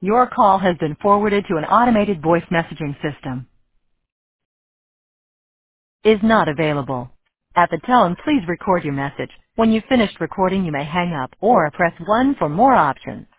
Your call has been forwarded to an automated voice messaging system. Is not available. At the tone, please record your message. When you've finished recording, you may hang up or press 1 for more options.